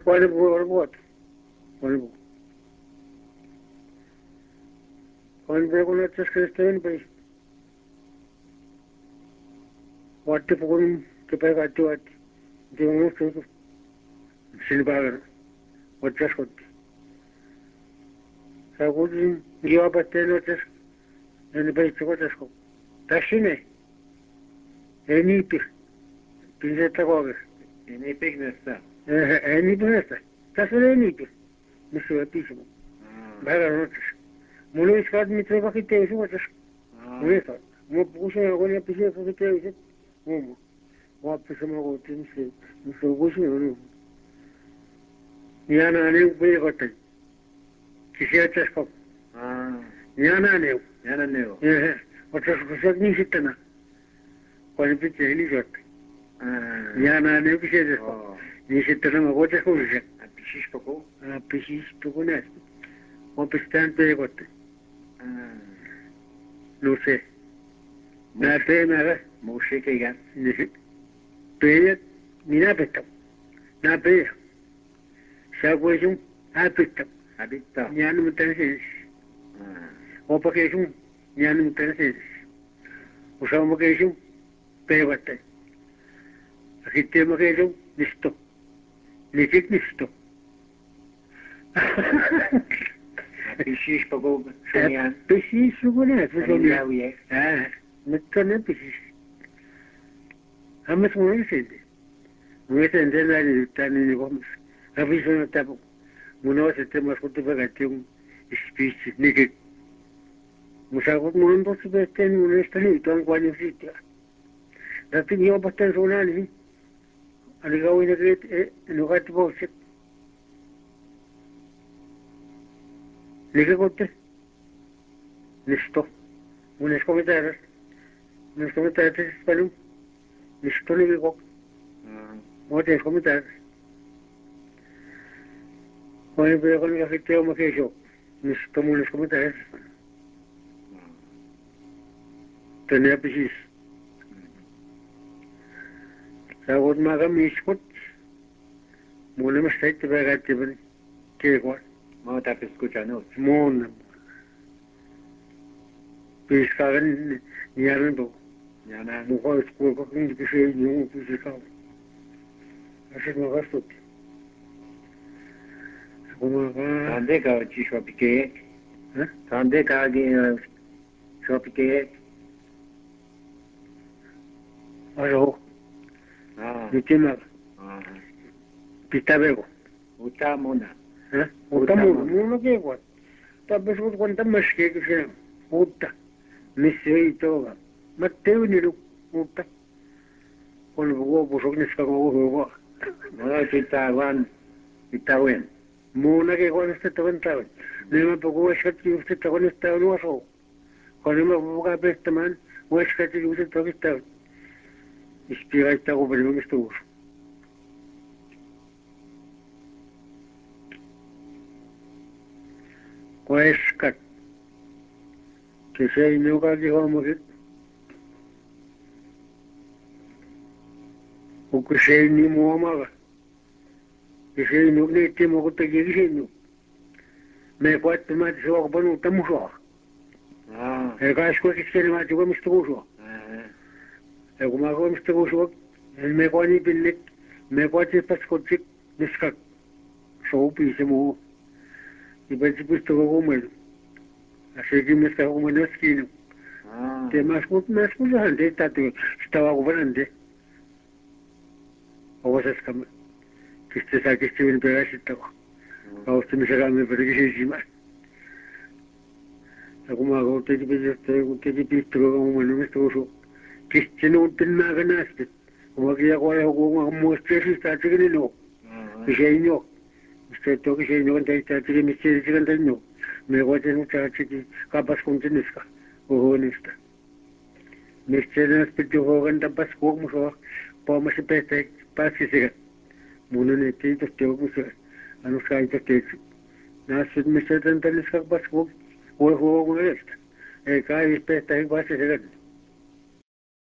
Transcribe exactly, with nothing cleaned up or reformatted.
cuál es el voto. Cuál cuál con otras que estén pues what pun que pega tu at de un otro silbar otras cosas. Sagudin yo abaten otras en el país otras cosas. Tashine eni pi pinze tagoge eni pek nesta eh eni pinesta tasule eni pi misu pismo baga otras mulo iskat mitre bakite eso otras mulo mo puse agora pise bakite eso mo mo pise mo gotin se misu goshi no yana ne upe gotin kisi otras ko yana ne yana ne eh otras cosas ni sitana cuando pise ni jot yana ne pise eso ni sitana mo gotas ko pise pisis poco pisis poco ne mo pistante gotin no sé na pe na Moshe que ya pe ni na peta na pe sa ko jum a peta habita nyan mutan se o pa ke jum nyan mutan se o sa mo ke jum pe batte akitte mo ke jum listo litik listo pisis poco soñan pisis poco ne soñan ya ah metane pisis amas mo ne se no es entender la libertad ni vamos a veces no tapo muno se tema junto para que un speech ni que musago mundo se ve que no está ni tan cuando sitio la tenía bastante sonal ali gawi na que no gato bolsa ni que conte listo unos comentarios unos comentarios español listo ni digo otros comentarios hoy veo con la gente como que yo listo unos comentarios tenía pisis sagod maga miskot mole me stai te vega te ben que igual no te escuchando mon pescagan ni aran do ya na mo ko ko ko ni que se ni un que se ca así no gasto como va ande ka chi shopike eh ande ka ge shopike aro ah ni tema ah pitabego uta mona eh uta mo mo que igual tal vez vos cuenta más que que se uta ni sei toga mateo ni lu uta con el huevo pues que se cago huevo no kita wan kita wen mona que con este te ventaba no me poco es que usted está con esta no aso cuando me boca pesta man o es que usted está está espía está con el mismo pues que que se no que vamos o que se ni mo amaga que se no le temo que te llegue no me cuesta más so que no estamos so ah el casco que se le mate como estuvo so ah el como como estuvo so el me cuani billet me cuesta pas coche desca so pise mo y pues pues todo como así que me está como en la esquina ah te más pues más pues antes está estaba gobernante o esas como que se sabe que estoy en pedacito a usted me saca me pero que se encima como hago usted que yo estoy usted que pisto como no me estuvo so que se no tenía ganas como que ya cuando como muestra si está chiquito que se no usted to que se no está chiquito me se chiquito no me voy a tener que chiqui capaz con tienes ka o honesta me se no es que yo voy a tapar como so podemos empezar para que se muno ne te to te ko se anu sai to te na se me se tan tan es capaz ko o o o esta e kai espeta en base de